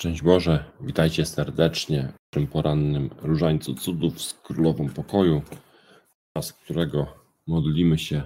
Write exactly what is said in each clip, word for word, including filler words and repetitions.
Szczęść Boże, witajcie serdecznie w tym porannym Różańcu Cudów z Królową Pokoju, z którego modlimy się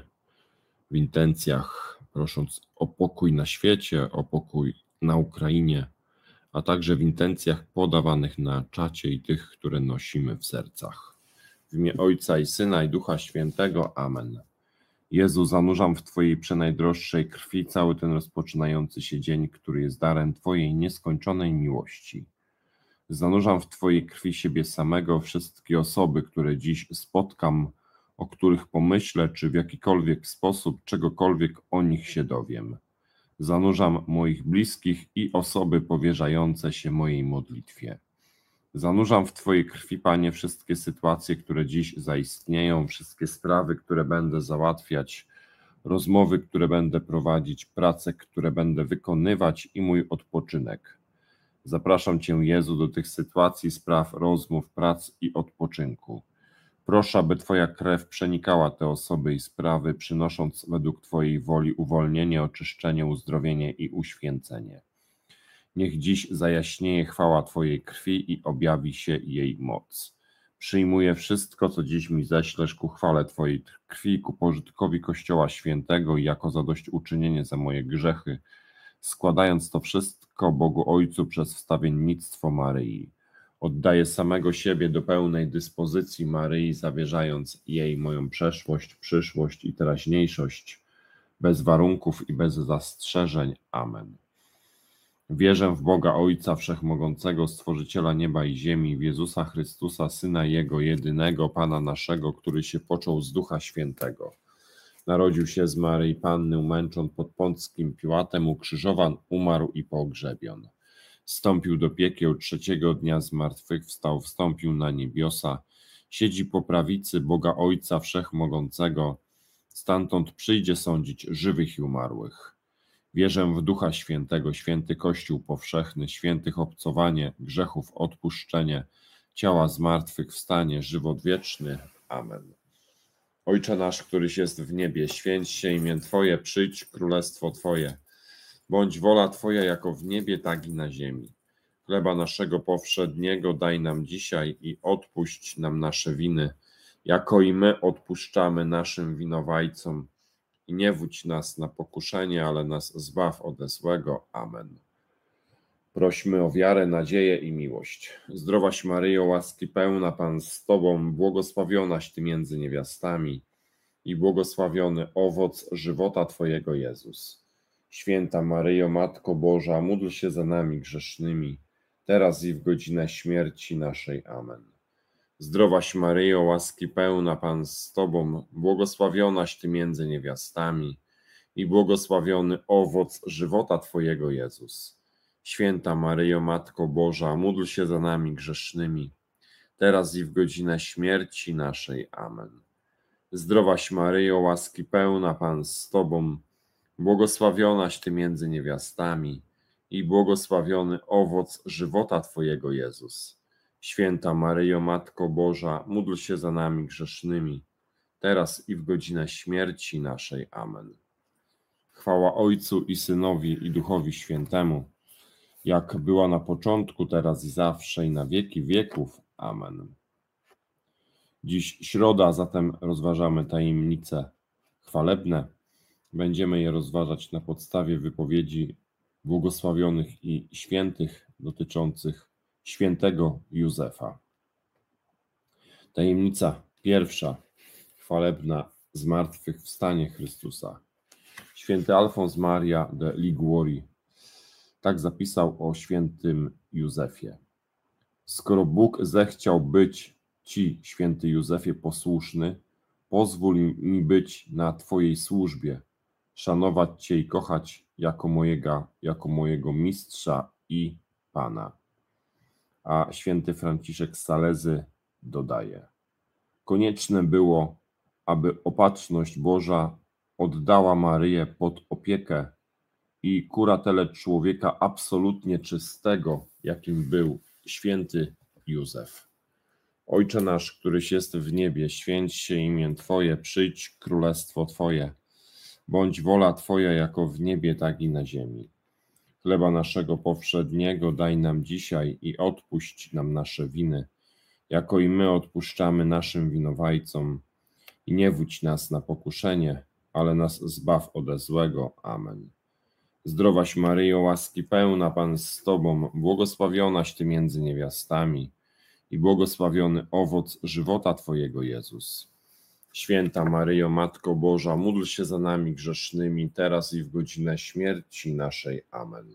w intencjach, prosząc o pokój na świecie, o pokój na Ukrainie, a także w intencjach podawanych na czacie i tych, które nosimy w sercach. W imię Ojca i Syna i Ducha Świętego. Amen. Jezu, zanurzam w Twojej przenajdroższej krwi cały ten rozpoczynający się dzień, który jest darem Twojej nieskończonej miłości. Zanurzam w Twojej krwi siebie samego, wszystkie osoby, które dziś spotkam, o których pomyślę, czy w jakikolwiek sposób czegokolwiek o nich się dowiem. Zanurzam moich bliskich i osoby powierzające się mojej modlitwie. Zanurzam w Twojej krwi, Panie, wszystkie sytuacje, które dziś zaistnieją, wszystkie sprawy, które będę załatwiać, rozmowy, które będę prowadzić, prace, które będę wykonywać i mój odpoczynek. Zapraszam Cię, Jezu, do tych sytuacji, spraw, rozmów, prac i odpoczynku. Proszę, aby Twoja krew przenikała te osoby i sprawy, przynosząc według Twojej woli uwolnienie, oczyszczenie, uzdrowienie i uświęcenie. Niech dziś zajaśnieje chwała Twojej krwi i objawi się jej moc. Przyjmuję wszystko, co dziś mi ześlesz ku chwale Twojej krwi, ku pożytkowi Kościoła Świętego i jako zadośćuczynienie za moje grzechy, składając to wszystko Bogu Ojcu przez wstawiennictwo Maryi. Oddaję samego siebie do pełnej dyspozycji Maryi, zawierzając jej moją przeszłość, przyszłość i teraźniejszość, bez warunków i bez zastrzeżeń. Amen. Wierzę w Boga Ojca Wszechmogącego, Stworzyciela nieba i ziemi, w Jezusa Chrystusa, Syna Jego jedynego, Pana naszego, który się począł z Ducha Świętego. Narodził się z Maryi Panny, umęczon pod Pąckim Piłatem, ukrzyżowan, umarł i pogrzebion. Wstąpił do piekieł, trzeciego dnia zmartwychwstał, wstąpił na niebiosa, siedzi po prawicy Boga Ojca Wszechmogącego, stamtąd przyjdzie sądzić żywych i umarłych. Wierzę w Ducha Świętego, święty Kościół powszechny, świętych obcowanie, grzechów odpuszczenie, ciała zmartwychwstanie, żywot wieczny. Amen. Ojcze nasz, któryś jest w niebie, święć się imię Twoje, przyjdź królestwo Twoje. Bądź wola Twoja jako w niebie, tak i na ziemi. Chleba naszego powszedniego daj nam dzisiaj i odpuść nam nasze winy, jako i my odpuszczamy naszym winowajcom. I nie wódź nas na pokuszenie, ale nas zbaw ode złego. Amen. Prośmy o wiarę, nadzieję i miłość. Zdrowaś Maryjo, łaski pełna, Pan z Tobą, błogosławionaś Ty między niewiastami i błogosławiony owoc żywota Twojego, Jezus. Święta Maryjo, Matko Boża, módl się za nami grzesznymi, teraz i w godzinę śmierci naszej. Amen. Zdrowaś Maryjo, łaski pełna, Pan z Tobą, błogosławionaś Ty między niewiastami i błogosławiony owoc żywota Twojego, Jezus. Święta Maryjo, Matko Boża, módl się za nami grzesznymi, teraz i w godzinę śmierci naszej. Amen. Zdrowaś Maryjo, łaski pełna, Pan z Tobą, błogosławionaś Ty między niewiastami i błogosławiony owoc żywota Twojego, Jezus. Święta Maryjo, Matko Boża, módl się za nami grzesznymi, teraz i w godzinę śmierci naszej. Amen. Chwała Ojcu i Synowi i Duchowi Świętemu, jak była na początku, teraz i zawsze i na wieki wieków. Amen. Dziś środa, zatem rozważamy tajemnice chwalebne. Będziemy je rozważać na podstawie wypowiedzi błogosławionych i świętych dotyczących świętego Józefa. Tajemnica pierwsza, chwalebna, zmartwychwstanie Chrystusa. Święty Alfons Maria de Liguori tak zapisał o świętym Józefie. Skoro Bóg zechciał być Ci, święty Józefie, posłuszny, pozwól mi być na Twojej służbie, szanować Cię i kochać jako mojego, jako mojego mistrza i Pana. A święty Franciszek z Salezy dodaje: konieczne było, aby opatrzność Boża oddała Maryję pod opiekę i kuratelę człowieka absolutnie czystego, jakim był święty Józef. Ojcze nasz, któryś jest w niebie, święć się imię Twoje, przyjdź królestwo Twoje, bądź wola Twoja jako w niebie, tak i na ziemi. Chleba naszego powszedniego daj nam dzisiaj i odpuść nam nasze winy, jako i my odpuszczamy naszym winowajcom. I nie wódź nas na pokuszenie, ale nas zbaw ode złego. Amen. Zdrowaś Maryjo, łaski pełna, Pan z Tobą, błogosławionaś Ty między niewiastami i błogosławiony owoc żywota Twojego, Jezus. Święta Maryjo, Matko Boża, módl się za nami grzesznymi, teraz i w godzinę śmierci naszej. Amen.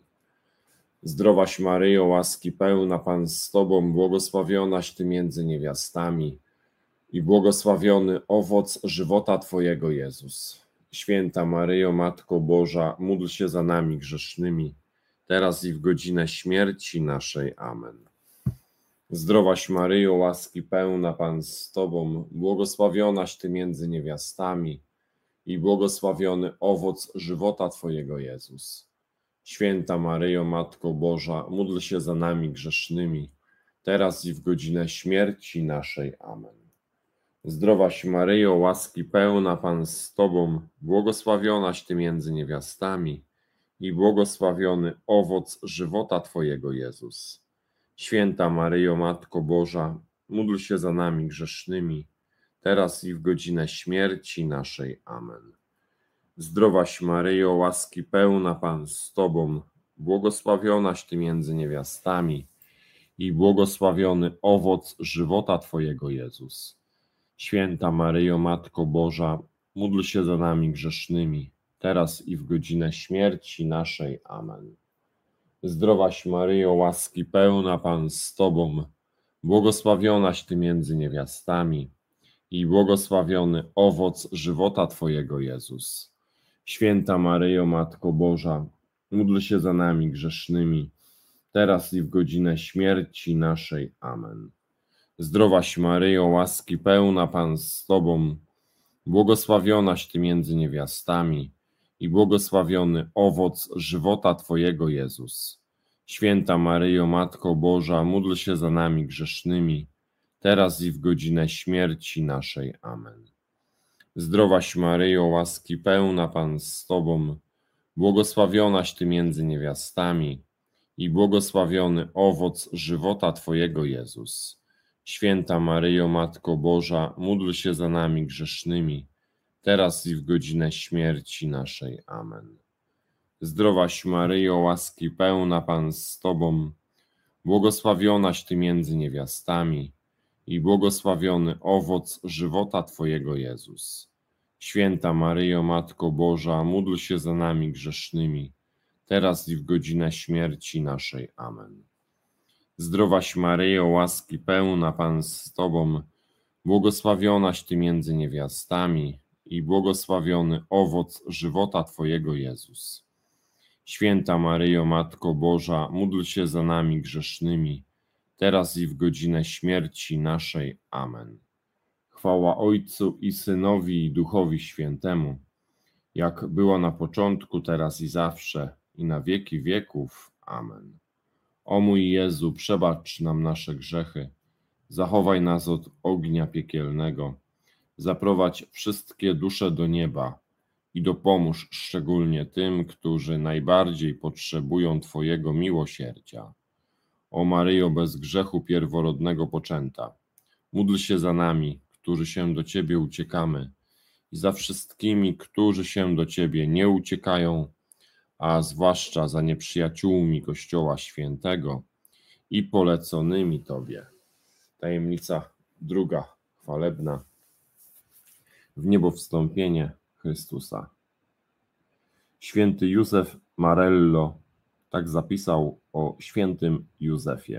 Zdrowaś Maryjo, łaski pełna, Pan z Tobą, błogosławionaś Ty między niewiastami i błogosławiony owoc żywota Twojego, Jezus. Święta Maryjo, Matko Boża, módl się za nami grzesznymi, teraz i w godzinę śmierci naszej. Amen. Zdrowaś Maryjo, łaski pełna, Pan z Tobą, błogosławionaś Ty między niewiastami i błogosławiony owoc żywota Twojego, Jezus. Święta Maryjo, Matko Boża, módl się za nami grzesznymi, teraz i w godzinę śmierci naszej. Amen. Zdrowaś Maryjo, łaski pełna, Pan z Tobą, błogosławionaś Ty między niewiastami i błogosławiony owoc żywota Twojego, Jezus. Święta Maryjo, Matko Boża, módl się za nami grzesznymi, teraz i w godzinę śmierci naszej. Amen. Zdrowaś Maryjo, łaski pełna, Pan z Tobą, błogosławionaś Ty między niewiastami i błogosławiony owoc żywota Twojego, Jezus. Święta Maryjo, Matko Boża, módl się za nami grzesznymi, teraz i w godzinę śmierci naszej. Amen. Zdrowaś Maryjo, łaski pełna, Pan z Tobą, błogosławionaś Ty między niewiastami i błogosławiony owoc żywota Twojego, Jezus. Święta Maryjo, Matko Boża, módl się za nami grzesznymi, teraz i w godzinę śmierci naszej. Amen. Zdrowaś Maryjo, łaski pełna, Pan z Tobą, błogosławionaś Ty między niewiastami i błogosławiony owoc żywota Twojego, Jezus. Święta Maryjo, Matko Boża, módl się za nami grzesznymi, teraz i w godzinę śmierci naszej. Amen. Zdrowaś Maryjo, łaski pełna, Pan z Tobą, błogosławionaś Ty między niewiastami i błogosławiony owoc żywota Twojego, Jezus. Święta Maryjo, Matko Boża, módl się za nami grzesznymi, teraz i w godzinę śmierci naszej. Amen. Zdrowaś Maryjo, łaski pełna, Pan z Tobą, błogosławionaś Ty między niewiastami i błogosławiony owoc żywota Twojego, Jezus. Święta Maryjo, Matko Boża, módl się za nami grzesznymi, teraz i w godzinę śmierci naszej. Amen. Zdrowaś Maryjo, łaski pełna, Pan z Tobą, błogosławionaś Ty między niewiastami i błogosławiony owoc żywota Twojego, Jezus. Święta Maryjo, Matko Boża, módl się za nami grzesznymi, teraz i w godzinę śmierci naszej. Amen. Chwała Ojcu i Synowi i Duchowi Świętemu, jak była na początku, teraz i zawsze, i na wieki wieków. Amen. O mój Jezu, przebacz nam nasze grzechy, zachowaj nas od ognia piekielnego, zaprowadź wszystkie dusze do nieba i dopomóż szczególnie tym, którzy najbardziej potrzebują Twojego miłosierdzia. O Maryjo, bez grzechu pierworodnego poczęta, módl się za nami, którzy się do Ciebie uciekamy, i za wszystkimi, którzy się do Ciebie nie uciekają, a zwłaszcza za nieprzyjaciółmi Kościoła Świętego i poleconymi Tobie. Tajemnica druga, chwalebna, w niebo wstąpienie Chrystusa. Święty Józef Marello tak zapisał o świętym Józefie.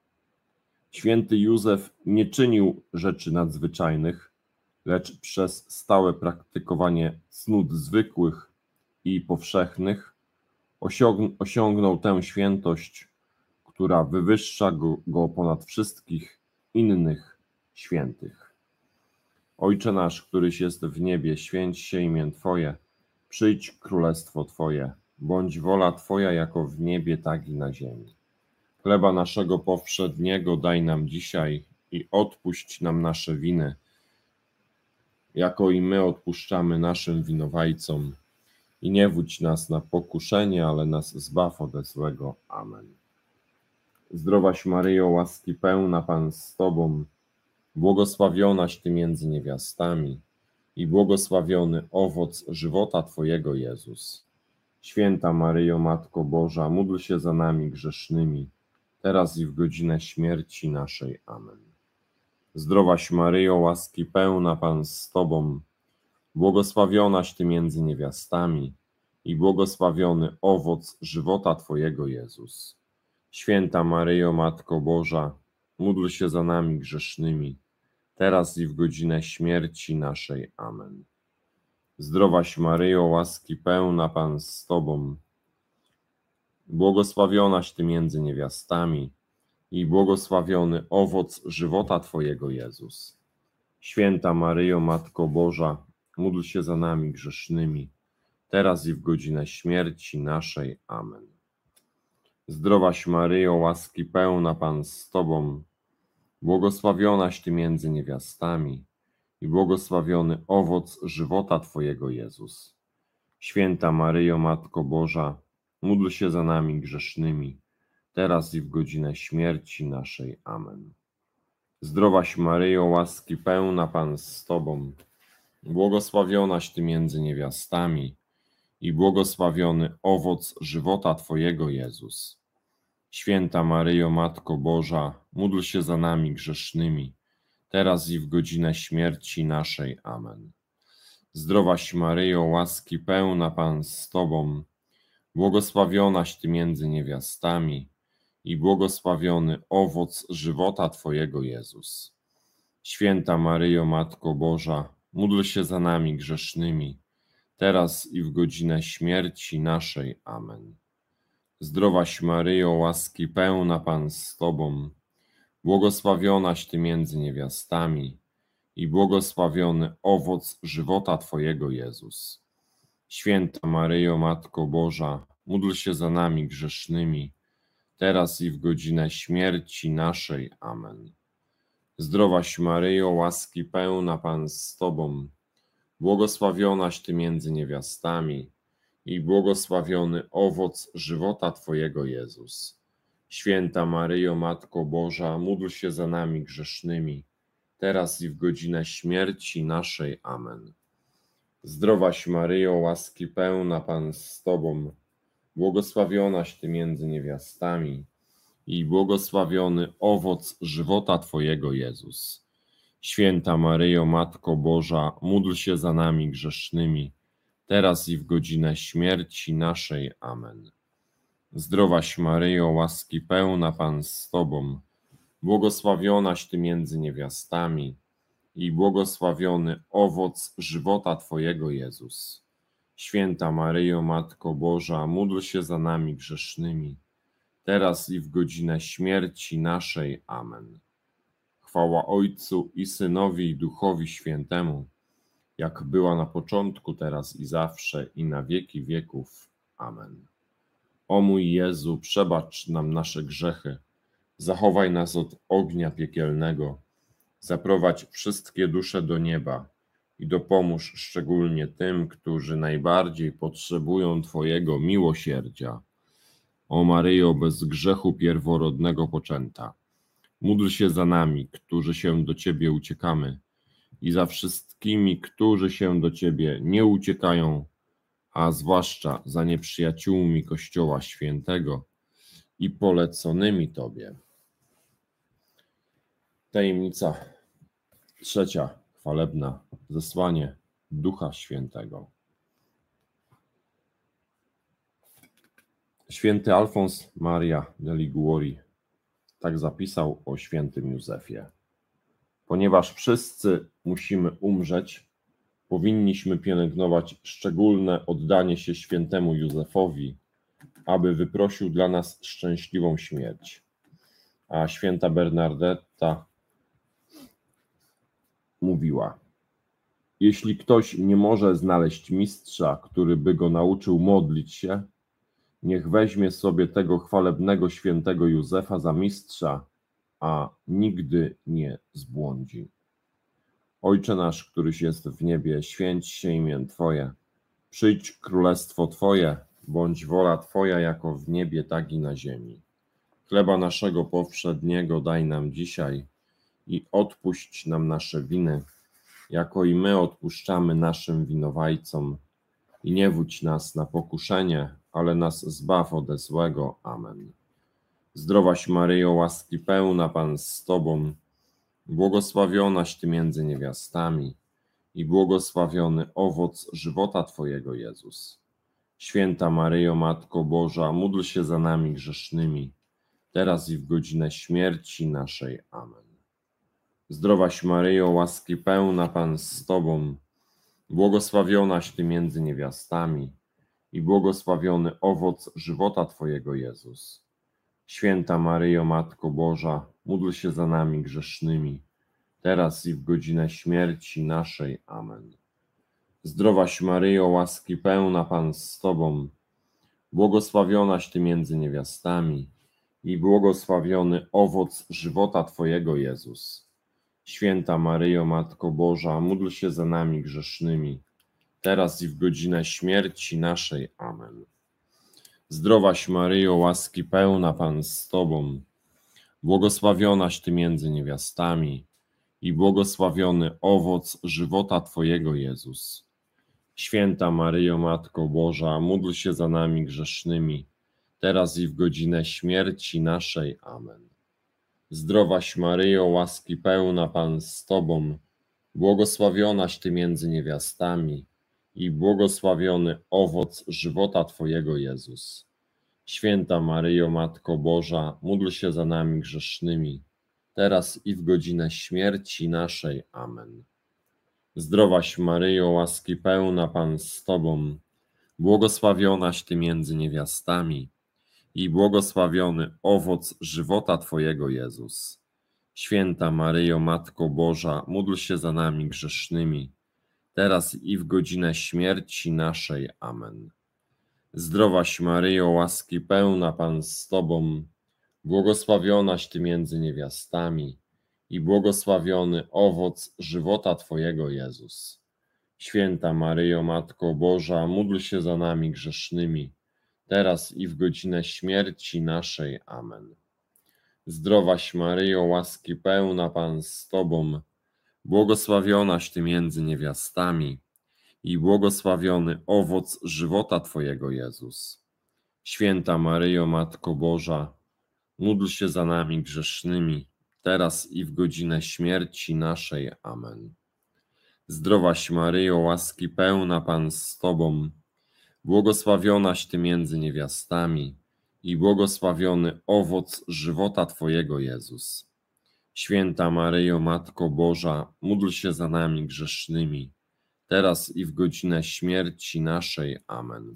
Święty Józef nie czynił rzeczy nadzwyczajnych, lecz przez stałe praktykowanie cnót zwykłych i powszechnych osiągnął tę świętość, która wywyższa go, go ponad wszystkich innych świętych. Ojcze nasz, któryś jest w niebie, święć się imię Twoje, przyjdź królestwo Twoje, bądź wola Twoja jako w niebie, tak i na ziemi. Chleba naszego powszedniego daj nam dzisiaj i odpuść nam nasze winy, jako i my odpuszczamy naszym winowajcom. i nie wódź nas na pokuszenie, ale nas zbaw ode złego. Amen. Zdrowaś Maryjo, łaski pełna, Pan z Tobą, błogosławionaś Ty między niewiastami i błogosławiony owoc żywota Twojego, Jezus. Święta Maryjo, Matko Boża, módl się za nami grzesznymi, teraz i w godzinę śmierci naszej. Amen. Zdrowaś Maryjo, łaski pełna, Pan z Tobą, błogosławionaś Ty między niewiastami i błogosławiony owoc żywota Twojego, Jezus. Święta Maryjo, Matko Boża, módl się za nami grzesznymi, teraz i w godzinę śmierci naszej. Amen. Zdrowaś Maryjo, łaski pełna, Pan z Tobą, błogosławionaś Ty między niewiastami i błogosławiony owoc żywota Twojego, Jezus. Święta Maryjo, Matko Boża, módl się za nami grzesznymi, teraz i w godzinę śmierci naszej. Amen. Zdrowaś Maryjo, łaski pełna, Pan z Tobą, błogosławionaś Ty między niewiastami i błogosławiony owoc żywota Twojego, Jezus. Święta Maryjo, Matko Boża, módl się za nami grzesznymi, teraz i w godzinę śmierci naszej. Amen. Zdrowaś Maryjo, łaski pełna, Pan z Tobą, błogosławionaś Ty między niewiastami i błogosławiony owoc żywota Twojego, Jezus. Święta Maryjo, Matko Boża, módl się za nami grzesznymi, teraz i w godzinę śmierci naszej. Amen. Zdrowaś Maryjo, łaski pełna, Pan z Tobą, błogosławionaś Ty między niewiastami i błogosławiony owoc żywota Twojego, Jezus. Święta Maryjo, Matko Boża, módl się za nami grzesznymi, teraz i w godzinę śmierci naszej. Amen. Zdrowaś Maryjo, łaski pełna, Pan z Tobą, błogosławionaś Ty między niewiastami i błogosławiony owoc żywota Twojego, Jezus. Święta Maryjo, Matko Boża, módl się za nami grzesznymi, teraz i w godzinę śmierci naszej. Amen. Zdrowaś Maryjo, łaski pełna, Pan z Tobą, błogosławionaś Ty między niewiastami i błogosławiony owoc żywota Twojego, Jezus. Święta Maryjo, Matko Boża, módl się za nami grzesznymi, teraz i w godzinę śmierci naszej. Amen. Zdrowaś Maryjo, łaski pełna, Pan z Tobą, błogosławionaś Ty między niewiastami i błogosławiony owoc żywota Twojego, Jezus. Święta Maryjo, Matko Boża, módl się za nami grzesznymi, teraz i w godzinę śmierci naszej. Amen. Zdrowaś Maryjo, łaski pełna, Pan z Tobą, błogosławionaś Ty między niewiastami i błogosławiony owoc żywota Twojego, Jezus. Święta Maryjo, Matko Boża, módl się za nami grzesznymi, teraz i w godzinę śmierci naszej. Amen. Chwała Ojcu i Synowi i Duchowi Świętemu, jak była na początku, teraz i zawsze, i na wieki wieków. Amen. O mój Jezu, przebacz nam nasze grzechy, zachowaj nas od ognia piekielnego, zaprowadź wszystkie dusze do nieba i dopomóż szczególnie tym, którzy najbardziej potrzebują Twojego miłosierdzia. O Maryjo, bez grzechu pierworodnego poczęta, módl się za nami, którzy się do Ciebie uciekamy, i za wszystkimi, którzy się do Ciebie nie uciekają, a zwłaszcza za nieprzyjaciółmi Kościoła Świętego i poleconymi Tobie. Tajemnica trzecia, chwalebna, zesłanie Ducha Świętego. Święty Alfons Maria de Liguori tak zapisał o świętym Józefie. Ponieważ wszyscy musimy umrzeć, powinniśmy pielęgnować szczególne oddanie się świętemu Józefowi, aby wyprosił dla nas szczęśliwą śmierć. A święta Bernardetta mówiła: jeśli ktoś nie może znaleźć mistrza, który by go nauczył modlić się, niech weźmie sobie tego chwalebnego świętego Józefa za mistrza, a nigdy nie zbłądzi. Ojcze nasz, któryś jest w niebie, święć się imię Twoje, Przyjdź królestwo Twoje, bądź wola Twoja jako w niebie, tak i na ziemi. Chleba naszego powszedniego daj nam dzisiaj i odpuść nam nasze winy, jako i my odpuszczamy naszym winowajcom. I nie wódź nas na pokuszenie, ale nas zbaw ode złego. Amen. Zdrowaś Maryjo, łaski pełna, Pan z Tobą, błogosławionaś Ty między niewiastami i błogosławiony owoc żywota Twojego, Jezus. Święta Maryjo, Matko Boża, módl się za nami grzesznymi, teraz i w godzinę śmierci naszej. Amen. Zdrowaś Maryjo, łaski pełna, Pan z Tobą, błogosławionaś Ty między niewiastami i błogosławiony owoc żywota Twojego, Jezus. Święta Maryjo, Matko Boża, módl się za nami grzesznymi, teraz i w godzinę śmierci naszej. Amen. Zdrowaś Maryjo, łaski pełna, Pan z Tobą, błogosławionaś Ty między niewiastami i błogosławiony owoc żywota Twojego, Jezus. Święta Maryjo, Matko Boża, módl się za nami grzesznymi, teraz i w godzinę śmierci naszej. Amen. Zdrowaś Maryjo, łaski pełna, Pan z Tobą, błogosławionaś Ty między niewiastami i błogosławiony owoc żywota Twojego, Jezus. Święta Maryjo, Matko Boża, módl się za nami grzesznymi, teraz i w godzinę śmierci naszej. Amen. Zdrowaś Maryjo, łaski pełna, Pan z Tobą, błogosławionaś Ty między niewiastami i błogosławiony owoc żywota Twojego, Jezus. Święta Maryjo, Matko Boża, módl się za nami grzesznymi, teraz i w godzinę śmierci naszej. Amen. Zdrowaś Maryjo, łaski pełna, Pan z Tobą, błogosławionaś Ty między niewiastami i błogosławiony owoc żywota Twojego, Jezus. Święta Maryjo, Matko Boża, módl się za nami grzesznymi, teraz i w godzinę śmierci naszej. Amen. Zdrowaś Maryjo, łaski pełna, Pan z Tobą, błogosławionaś Ty między niewiastami i błogosławiony owoc żywota Twojego, Jezus. Święta Maryjo, Matko Boża, módl się za nami grzesznymi, teraz i w godzinę śmierci naszej. Amen. Zdrowaś Maryjo, łaski pełna, Pan z Tobą, błogosławionaś Ty między niewiastami i błogosławiony owoc żywota Twojego, Jezus. Święta Maryjo, Matko Boża, módl się za nami grzesznymi, teraz i w godzinę śmierci naszej. Amen. Zdrowaś Maryjo, łaski pełna, Pan z Tobą, błogosławionaś Ty między niewiastami i błogosławiony owoc żywota Twojego, Jezus. Święta Maryjo, Matko Boża, módl się za nami grzesznymi, teraz i w godzinę śmierci naszej. Amen.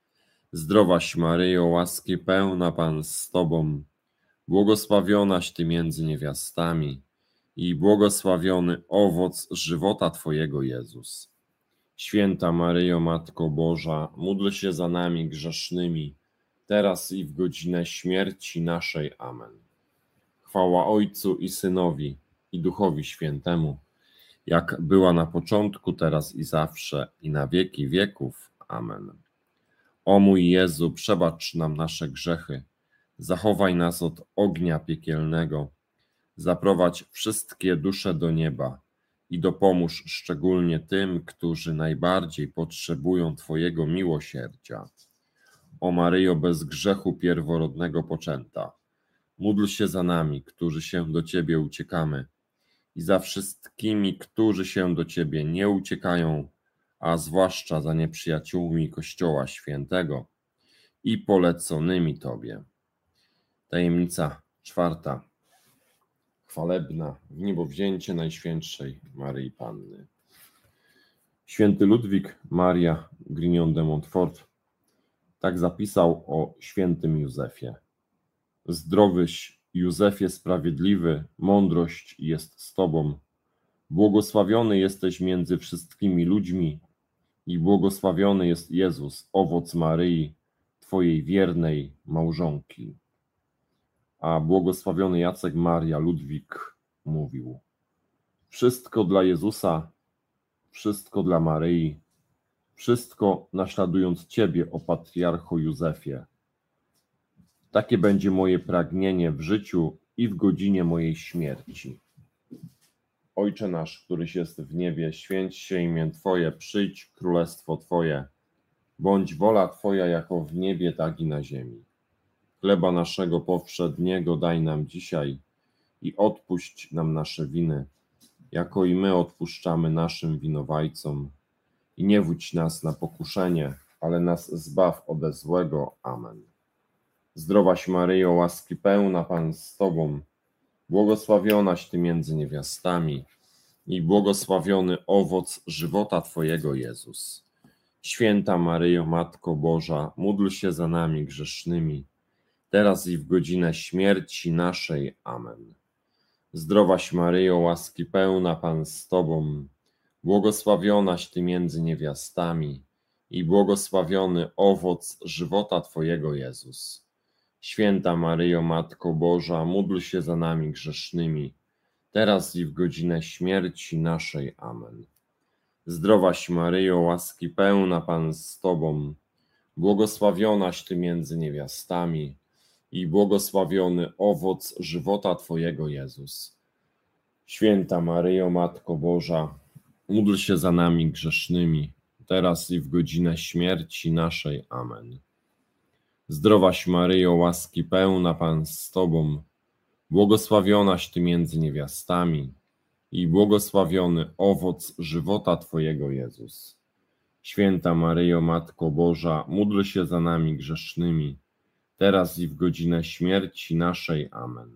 Zdrowaś Maryjo, łaski pełna, Pan z Tobą, błogosławionaś Ty między niewiastami i błogosławiony owoc żywota Twojego, Jezus. Święta Maryjo, Matko Boża, módl się za nami grzesznymi, teraz i w godzinę śmierci naszej. Amen. Chwała Ojcu i Synowi, i Duchowi Świętemu, jak była na początku, teraz i zawsze, i na wieki wieków. Amen. O mój Jezu, przebacz nam nasze grzechy, zachowaj nas od ognia piekielnego, zaprowadź wszystkie dusze do nieba i dopomóż szczególnie tym, którzy najbardziej potrzebują Twojego miłosierdzia. O Maryjo, bez grzechu pierworodnego poczęta, módl się za nami, którzy się do Ciebie uciekamy, i za wszystkimi, którzy się do Ciebie nie uciekają, a zwłaszcza za nieprzyjaciółmi Kościoła Świętego i poleconymi Tobie. Tajemnica czwarta. Chwalebna wniebowzięcie Najświętszej Maryi Panny. Święty Ludwik Maria Grignon de Montfort tak zapisał o świętym Józefie. Zdrowyś Józefie sprawiedliwy, mądrość jest z Tobą. Błogosławiony jesteś między wszystkimi ludźmi i błogosławiony jest Jezus, owoc Maryi, Twojej wiernej małżonki. A błogosławiony Jacek Maria Ludwik mówił: wszystko dla Jezusa, wszystko dla Maryi, wszystko naśladując Ciebie, o patriarcho Józefie. Takie będzie moje pragnienie w życiu i w godzinie mojej śmierci. Ojcze nasz, któryś jest w niebie, święć się imię Twoje, przyjdź królestwo Twoje, bądź wola Twoja jako w niebie, tak i na ziemi. Chleba naszego powszedniego daj nam dzisiaj i odpuść nam nasze winy, jako i my odpuszczamy naszym winowajcom. I nie wódź nas na pokuszenie, ale nas zbaw ode złego. Amen. Zdrowaś Maryjo, łaski pełna, Pan z Tobą, błogosławionaś Ty między niewiastami i błogosławiony owoc żywota Twojego, Jezus. Święta Maryjo, Matko Boża, módl się za nami grzesznymi, teraz i w godzinę śmierci naszej. Amen. Zdrowaś Maryjo, łaski pełna, Pan z Tobą, błogosławionaś Ty między niewiastami i błogosławiony owoc żywota Twojego, Jezus. Święta Maryjo, Matko Boża, módl się za nami grzesznymi, teraz i w godzinę śmierci naszej. Amen. Zdrowaś Maryjo, łaski pełna, Pan z Tobą, błogosławionaś Ty między niewiastami i błogosławiony owoc żywota Twojego, Jezus. Święta Maryjo, Matko Boża, módl się za nami grzesznymi, teraz i w godzinę śmierci naszej. Amen. Zdrowaś Maryjo, łaski pełna, Pan z Tobą, błogosławionaś Ty między niewiastami i błogosławiony owoc żywota Twojego, Jezus. Święta Maryjo, Matko Boża, módl się za nami grzesznymi, teraz i w godzinę śmierci naszej. Amen.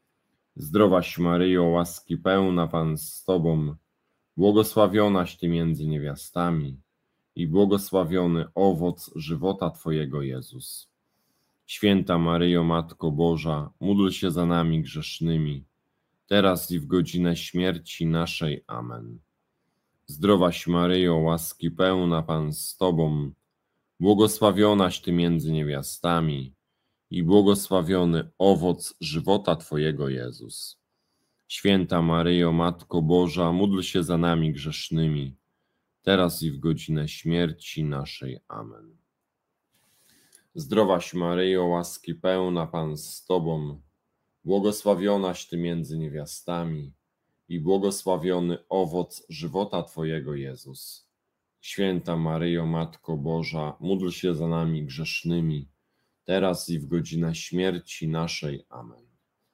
Zdrowaś Maryjo, łaski pełna, Pan z Tobą, błogosławionaś Ty między niewiastami i błogosławiony owoc żywota Twojego, Jezus. Święta Maryjo, Matko Boża, módl się za nami grzesznymi, teraz i w godzinę śmierci naszej. Amen. Zdrowaś Maryjo, łaski pełna, Pan z Tobą, błogosławionaś Ty między niewiastami i błogosławiony owoc żywota Twojego, Jezus. Święta Maryjo, Matko Boża, módl się za nami grzesznymi, teraz i w godzinę śmierci naszej. Amen. Zdrowaś Maryjo, łaski pełna, Pan z Tobą, błogosławionaś Ty między niewiastami i błogosławiony owoc żywota Twojego, Jezus. Święta Maryjo, Matko Boża, módl się za nami grzesznymi, teraz i w godzinę śmierci naszej. Amen.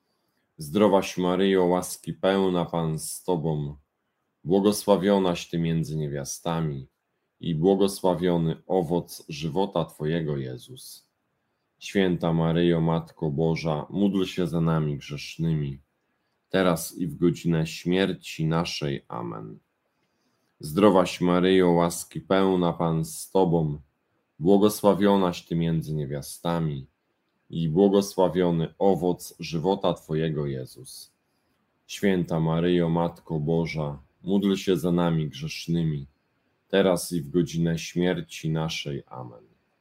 Zdrowaś Maryjo, łaski pełna, Pan z Tobą, błogosławionaś Ty między niewiastami i błogosławiony owoc żywota Twojego, Jezus. Święta Maryjo, Matko Boża, módl się za nami grzesznymi, teraz i w godzinę śmierci naszej. Amen. Zdrowaś Maryjo, łaski pełna, Pan z Tobą, błogosławionaś Ty między niewiastami i błogosławiony owoc żywota Twojego, Jezus. Święta Maryjo, Matko Boża, módl się za nami grzesznymi, teraz i w godzinę śmierci naszej. Amen.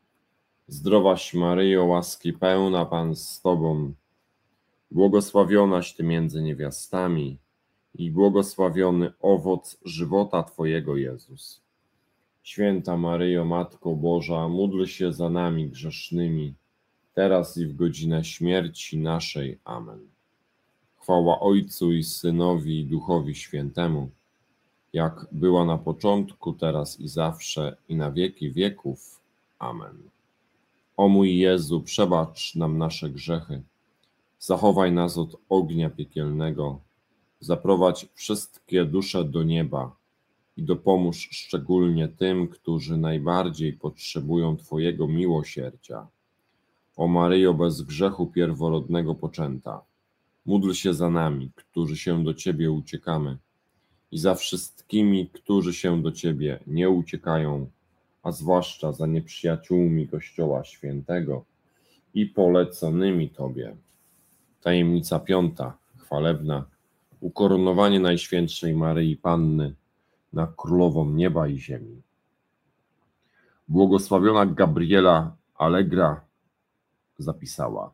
Zdrowaś Maryjo, łaski pełna, Pan z Tobą, błogosławionaś Ty między niewiastami i błogosławiony owoc żywota Twojego, Jezus. Święta Maryjo, Matko Boża, módl się za nami grzesznymi, teraz i w godzinę śmierci naszej. Amen. Chwała Ojcu i Synowi i Duchowi Świętemu, jak była na początku, teraz i zawsze, i na wieki wieków. Amen. O mój Jezu, przebacz nam nasze grzechy, zachowaj nas od ognia piekielnego, zaprowadź wszystkie dusze do nieba i dopomóż szczególnie tym, którzy najbardziej potrzebują Twojego miłosierdzia. O Maryjo, bez grzechu pierworodnego poczęta, módl się za nami, którzy się do Ciebie uciekamy, i za wszystkimi, którzy się do Ciebie nie uciekają, a zwłaszcza za nieprzyjaciółmi Kościoła Świętego i poleconymi Tobie. Tajemnica piąta, chwalebna, ukoronowanie Najświętszej Maryi Panny na Królową Nieba i Ziemi. Błogosławiona Gabriela Allegra zapisała: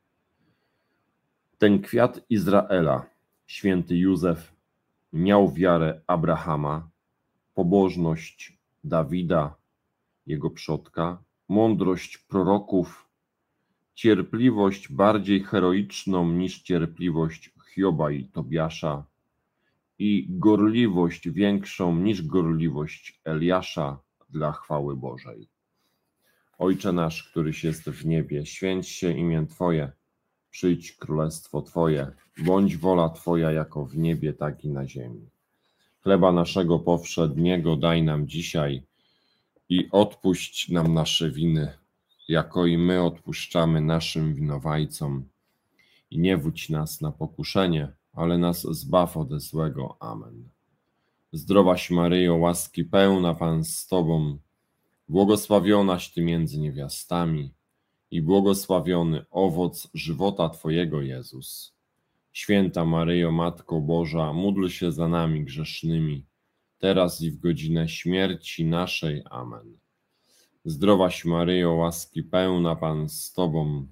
ten kwiat Izraela, święty Józef, miał wiarę Abrahama, pobożność Dawida jego przodka, mądrość proroków, cierpliwość bardziej heroiczną niż cierpliwość Hioba i Tobiasza i gorliwość większą niż gorliwość Eliasza dla chwały Bożej. Ojcze nasz, któryś jest w niebie, święć się imię Twoje, przyjdź królestwo Twoje, bądź wola Twoja jako w niebie, tak i na ziemi. Chleba naszego powszedniego daj nam dzisiaj i odpuść nam nasze winy, jako i my odpuszczamy naszym winowajcom. I nie wódź nas na pokuszenie, ale nas zbaw ode złego. Amen. Zdrowaś Maryjo, łaski pełna, Pan z Tobą, błogosławionaś Ty między niewiastami i błogosławiony owoc żywota Twojego, Jezus. Święta Maryjo, Matko Boża, módl się za nami grzesznymi, teraz i w godzinę śmierci naszej. Amen. Zdrowaś Maryjo, łaski pełna, Pan z Tobą,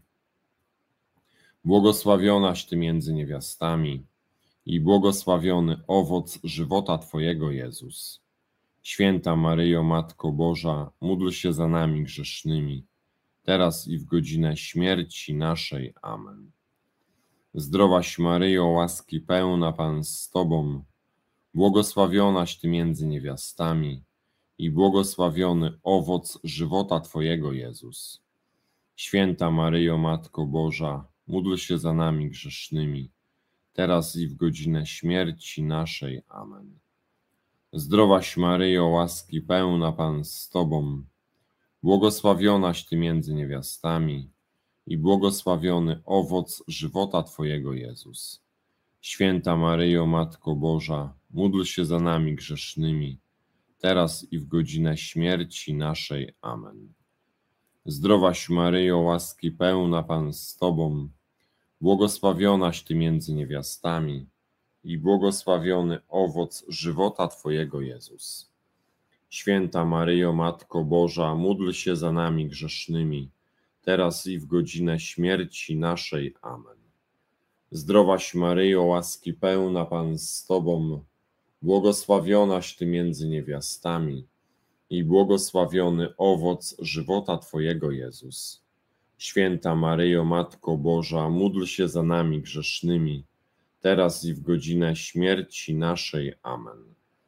błogosławionaś Ty między niewiastami i błogosławiony owoc żywota Twojego, Jezus. Święta Maryjo, Matko Boża, módl się za nami grzesznymi, teraz i w godzinę śmierci naszej. Amen. Zdrowaś Maryjo, łaski pełna, Pan z Tobą, błogosławionaś Ty między niewiastami i błogosławiony owoc żywota Twojego, Jezus. Święta Maryjo, Matko Boża, módl się za nami grzesznymi, teraz i w godzinę śmierci naszej. Amen. Zdrowaś Maryjo, łaski pełna, Pan z Tobą, błogosławionaś Ty między niewiastami i błogosławiony owoc żywota Twojego, Jezus. Święta Maryjo, Matko Boża, módl się za nami grzesznymi, teraz i w godzinę śmierci naszej. Amen. Zdrowaś Maryjo, łaski pełna, Pan z Tobą, błogosławionaś Ty między niewiastami i błogosławiony owoc żywota Twojego, Jezus. Święta Maryjo, Matko Boża, módl się za nami grzesznymi, teraz i w godzinę śmierci naszej. Amen. Zdrowaś Maryjo, łaski pełna, Pan z Tobą, błogosławionaś Ty między niewiastami i błogosławiony owoc żywota Twojego, Jezus. Święta Maryjo, Matko Boża, módl się za nami grzesznymi, teraz i w godzinę śmierci naszej. Amen.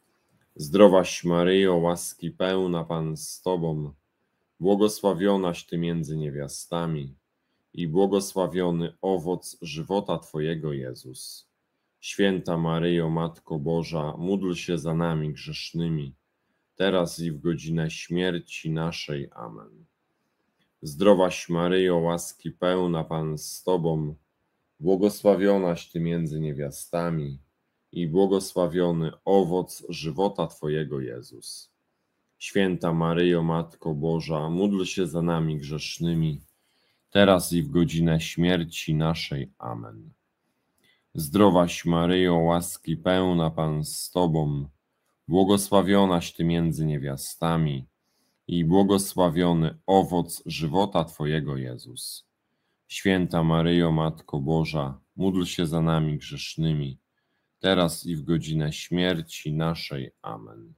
Zdrowaś Maryjo, łaski pełna, Pan z Tobą, błogosławionaś Ty między niewiastami i błogosławiony owoc żywota Twojego, Jezus. Święta Maryjo, Matko Boża, módl się za nami grzesznymi, teraz i w godzinę śmierci naszej. Amen. Zdrowaś Maryjo, łaski pełna, Pan z Tobą, błogosławionaś Ty między niewiastami i błogosławiony owoc żywota Twojego, Jezus. Święta Maryjo, Matko Boża, módl się za nami grzesznymi, teraz i w godzinę śmierci naszej. Amen. Zdrowaś Maryjo, łaski pełna, Pan z Tobą, błogosławionaś Ty między niewiastami i błogosławiony owoc żywota Twojego, Jezus. Święta Maryjo, Matko Boża, módl się za nami grzesznymi, teraz i w godzinę śmierci naszej. Amen.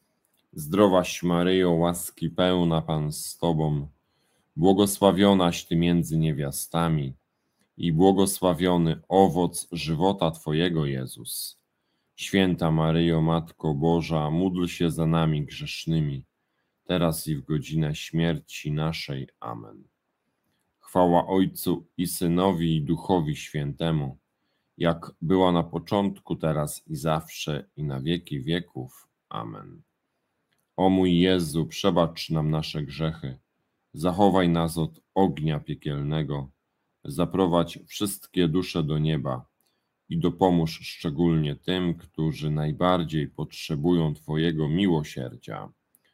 Zdrowaś Maryjo, łaski pełna, Pan z Tobą, błogosławionaś Ty między niewiastami i błogosławiony owoc żywota Twojego, Jezus. Święta Maryjo, Matko Boża, módl się za nami grzesznymi, teraz i w godzinę śmierci naszej. Amen. Chwała Ojcu i Synowi i Duchowi Świętemu, jak była na początku, teraz i zawsze, i na wieki wieków. Amen. O mój Jezu, przebacz nam nasze grzechy, zachowaj nas od ognia piekielnego, zaprowadź wszystkie dusze do nieba i dopomóż szczególnie tym, którzy najbardziej potrzebują Twojego miłosierdzia.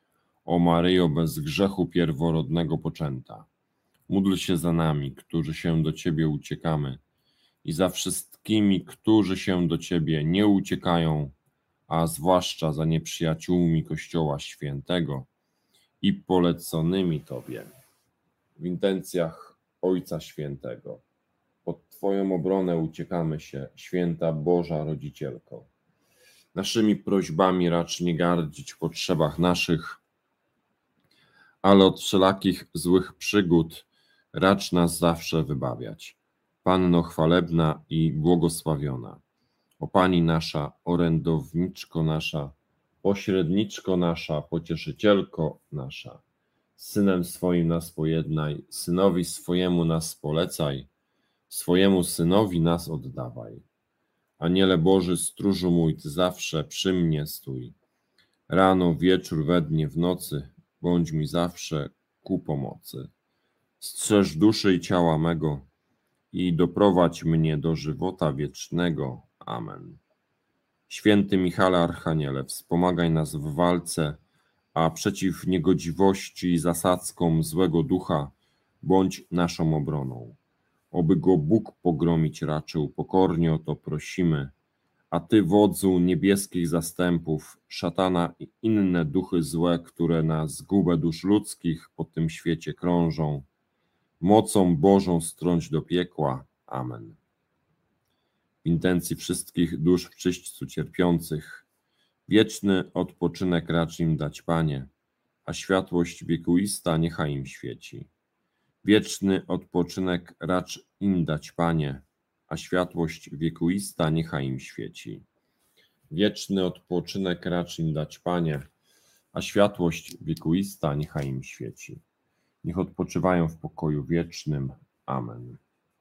O Maryjo, bez grzechu pierworodnego poczęta, módl się za nami, którzy się do Ciebie uciekamy, i za wszystkimi, którzy się do Ciebie nie uciekają, a zwłaszcza za nieprzyjaciółmi Kościoła Świętego i poleconymi Tobie. W intencjach Ojca Świętego, pod Twoją obronę uciekamy się, Święta Boża Rodzicielko. Naszymi prośbami racz nie gardzić w potrzebach naszych, ale od wszelakich złych przygód racz nas zawsze wybawiać. Panno chwalebna i błogosławiona, o Pani nasza, orędowniczko nasza, pośredniczko nasza, pocieszycielko nasza, z Synem swoim nas pojednaj, Synowi swojemu nas polecaj, swojemu Synowi nas oddawaj. Aniele Boży, stróżu mój, Ty zawsze przy mnie stój. Rano, wieczór, we dnie, w nocy, bądź mi zawsze ku pomocy. Strzeż duszy i ciała mego i doprowadź mnie do żywota wiecznego. Amen. Święty Michale Archaniele, wspomagaj nas w walce, a przeciw niegodziwości i zasadzkom złego ducha bądź naszą obroną. Oby go Bóg pogromić raczył, pokornie o to prosimy. A Ty, wodzu niebieskich zastępów, szatana i inne duchy złe, które na zgubę dusz ludzkich po tym świecie krążą, mocą Bożą strąć do piekła. Amen. W intencji wszystkich dusz w czyśćcu cierpiących, wieczny odpoczynek racz im dać, Panie, a światłość wiekuista niechaj im świeci. Wieczny odpoczynek racz im dać, Panie, a światłość wiekuista niechaj im świeci. Wieczny odpoczynek racz im dać, Panie, a światłość wiekuista niechaj im świeci. Niech odpoczywają w pokoju wiecznym. Amen.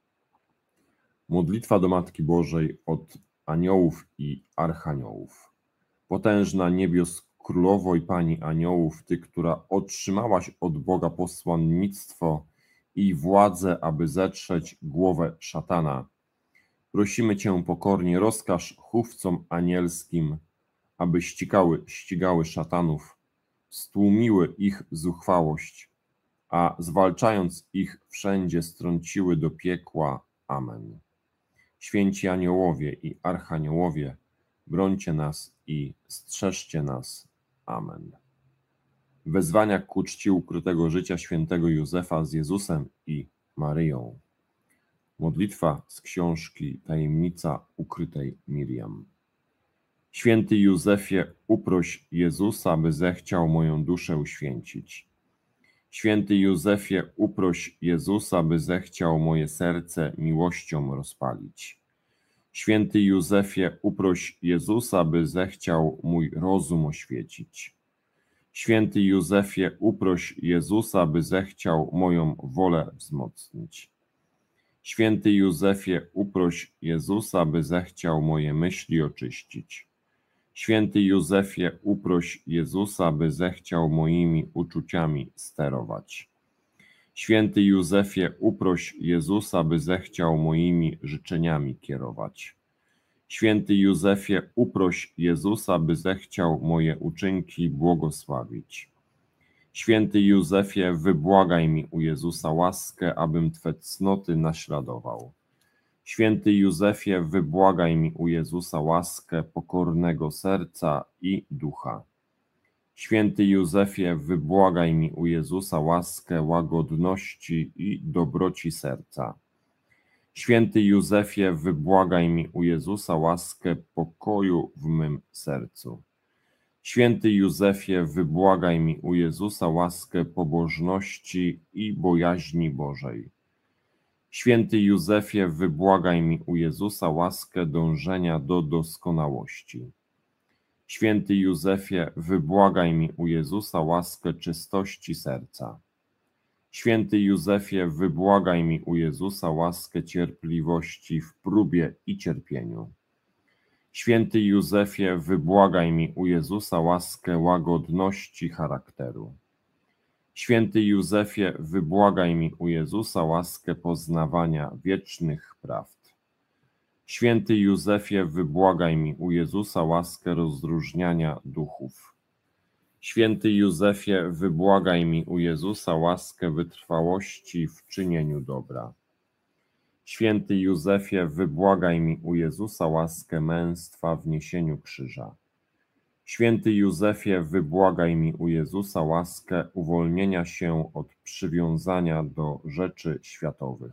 Modlitwa do Matki Bożej od aniołów i archaniołów. Potężna niebios Królowo i Pani aniołów, Ty, która otrzymałaś od Boga posłannictwo i władzę, aby zetrzeć głowę szatana, prosimy Cię pokornie, rozkaż chówcom anielskim, aby ścigały, ścigały szatanów, stłumiły ich zuchwałość, a zwalczając ich wszędzie strąciły do piekła. Amen. Święci aniołowie i archaniołowie, brońcie nas i strzeżcie nas. Amen. Wezwania ku czci ukrytego życia świętego Józefa z Jezusem i Maryją. Modlitwa z książki Tajemnica ukrytej Miriam. Święty Józefie, uproś Jezusa, by zechciał moją duszę uświęcić. Święty Józefie, uproś Jezusa, by zechciał moje serce miłością rozpalić. Święty Józefie, uproś Jezusa, by zechciał mój rozum oświecić. Święty Józefie, uproś Jezusa, by zechciał moją wolę wzmocnić. Święty Józefie, uproś Jezusa, by zechciał moje myśli oczyścić. Święty Józefie, uproś Jezusa, by zechciał moimi uczuciami sterować. Święty Józefie, uproś Jezusa, by zechciał moimi życzeniami kierować. Święty Józefie, uproś Jezusa, by zechciał moje uczynki błogosławić. Święty Józefie, wybłagaj mi u Jezusa łaskę, abym Twe cnoty naśladował. Święty Józefie, wybłagaj mi u Jezusa łaskę pokornego serca i ducha. Święty Józefie, wybłagaj mi u Jezusa łaskę łagodności i dobroci serca. Święty Józefie, wybłagaj mi u Jezusa łaskę pokoju w mym sercu. Święty Józefie, wybłagaj mi u Jezusa łaskę pobożności i bojaźni Bożej. Święty Józefie, wybłagaj mi u Jezusa łaskę dążenia do doskonałości. Święty Józefie, wybłagaj mi u Jezusa łaskę czystości serca. Święty Józefie, wybłagaj mi u Jezusa łaskę cierpliwości w próbie i cierpieniu. Święty Józefie, wybłagaj mi u Jezusa łaskę łagodności charakteru. Święty Józefie, wybłagaj mi u Jezusa łaskę poznawania wiecznych prawd. Święty Józefie, wybłagaj mi u Jezusa łaskę rozróżniania duchów. Święty Józefie, wybłagaj mi u Jezusa łaskę wytrwałości w czynieniu dobra. Święty Józefie, wybłagaj mi u Jezusa łaskę męstwa w niesieniu krzyża. Święty Józefie, wybłagaj mi u Jezusa łaskę uwolnienia się od przywiązania do rzeczy światowych.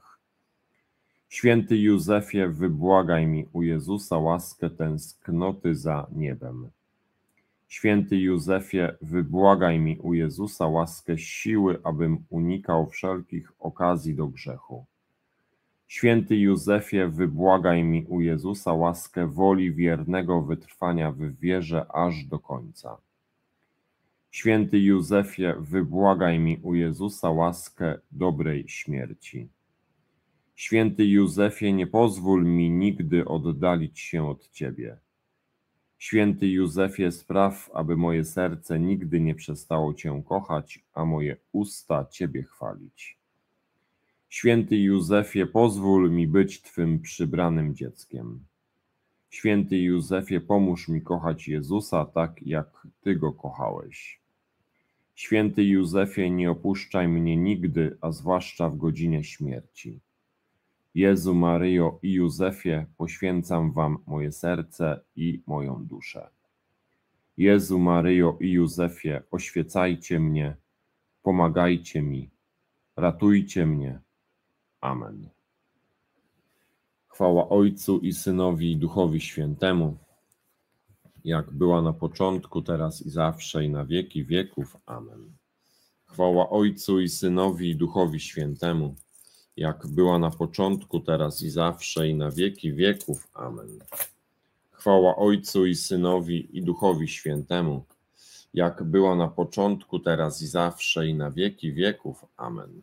Święty Józefie, wybłagaj mi u Jezusa łaskę tęsknoty za niebem. Święty Józefie, wybłagaj mi u Jezusa łaskę siły, abym unikał wszelkich okazji do grzechu. Święty Józefie, wybłagaj mi u Jezusa łaskę woli wiernego wytrwania w wierze aż do końca. Święty Józefie, wybłagaj mi u Jezusa łaskę dobrej śmierci. Święty Józefie, nie pozwól mi nigdy oddalić się od Ciebie. Święty Józefie, spraw, aby moje serce nigdy nie przestało Cię kochać, a moje usta Ciebie chwalić. Święty Józefie, pozwól mi być Twym przybranym dzieckiem. Święty Józefie, pomóż mi kochać Jezusa tak, jak Ty Go kochałeś. Święty Józefie, nie opuszczaj mnie nigdy, a zwłaszcza w godzinie śmierci. Jezu, Maryjo i Józefie, poświęcam Wam moje serce i moją duszę. Jezu, Maryjo i Józefie, oświecajcie mnie, pomagajcie mi, ratujcie mnie. Amen. Chwała Ojcu i Synowi i Duchowi Świętemu, jak była na początku, teraz i zawsze, i na wieki wieków. Amen. Chwała Ojcu i Synowi i Duchowi Świętemu, jak była na początku, teraz i zawsze, i na wieki wieków. Amen. Chwała Ojcu i Synowi i Duchowi Świętemu, jak była na początku, teraz i zawsze, i na wieki wieków. Amen.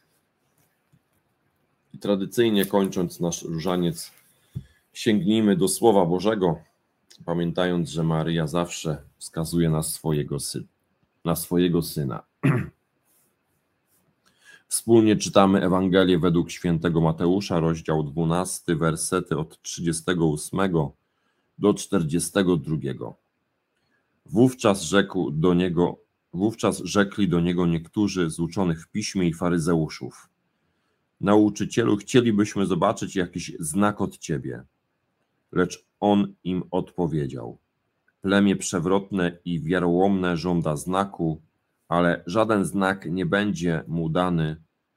I tradycyjnie kończąc nasz różaniec, sięgnijmy do Słowa Bożego, pamiętając, że Maryja zawsze wskazuje na swojego, sy- na swojego Syna. Wspólnie czytamy Ewangelię według świętego Mateusza, rozdział dwunasty, wersety od trzydziestego ósmego do czterdziestego drugiego. Wówczas rzekł do niego, wówczas rzekli do niego niektórzy z uczonych w piśmie i faryzeuszów: Nauczycielu, chcielibyśmy zobaczyć jakiś znak od Ciebie. Lecz on im odpowiedział: Plemię przewrotne i wiarołomne żąda znaku, ale żaden znak nie będzie mu dany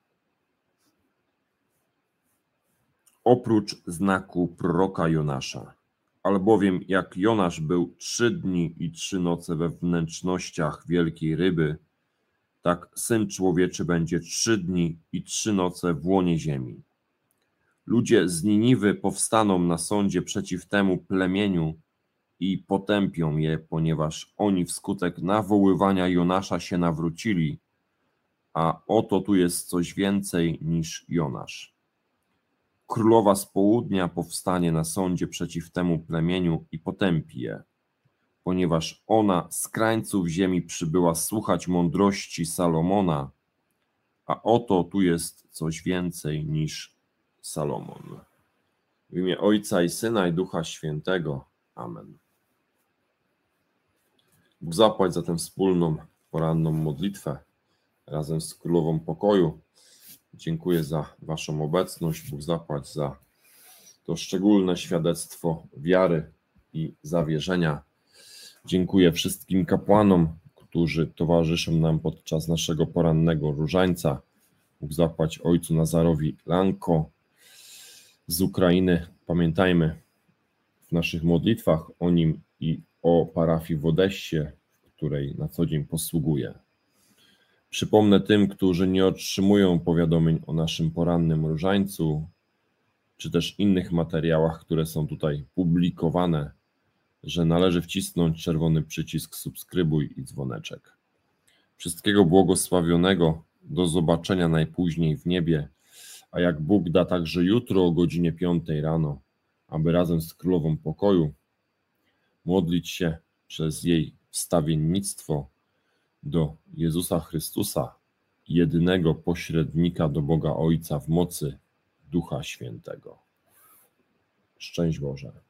oprócz znaku proroka Jonasza. Albowiem jak Jonasz był trzy dni i trzy noce we wnętrznościach wielkiej ryby, tak Syn Człowieczy będzie trzy dni i trzy noce w łonie ziemi. Ludzie z Niniwy powstaną na sądzie przeciw temu plemieniu i potępią je, ponieważ oni wskutek nawoływania Jonasza się nawrócili, a oto tu jest coś więcej niż Jonasz. Królowa z południa powstanie na sądzie przeciw temu plemieniu i potępi je, ponieważ ona z krańców ziemi przybyła słuchać mądrości Salomona, a oto tu jest coś więcej niż Salomon. W imię Ojca i Syna i Ducha Świętego. Amen. Bóg zapłać za tę wspólną poranną modlitwę razem z Królową Pokoju. Dziękuję za Waszą obecność. Bóg zapłać za to szczególne świadectwo wiary i zawierzenia. Dziękuję wszystkim kapłanom, którzy towarzyszą nam podczas naszego porannego różańca. Bóg zapłać ojcu Nazarowi Lanko z Ukrainy. Pamiętajmy w naszych modlitwach o nim i o parafii w Odessie, w której na co dzień posługuję. Przypomnę tym, którzy nie otrzymują powiadomień o naszym porannym różańcu, czy też innych materiałach, które są tutaj publikowane, że należy wcisnąć czerwony przycisk subskrybuj i dzwoneczek. Wszystkiego błogosławionego, do zobaczenia najpóźniej w niebie, a jak Bóg da, także jutro o godzinie piątej rano, aby razem z Królową Pokoju modlić się przez jej wstawiennictwo do Jezusa Chrystusa, jedynego pośrednika do Boga Ojca w mocy Ducha Świętego. Szczęść Boże.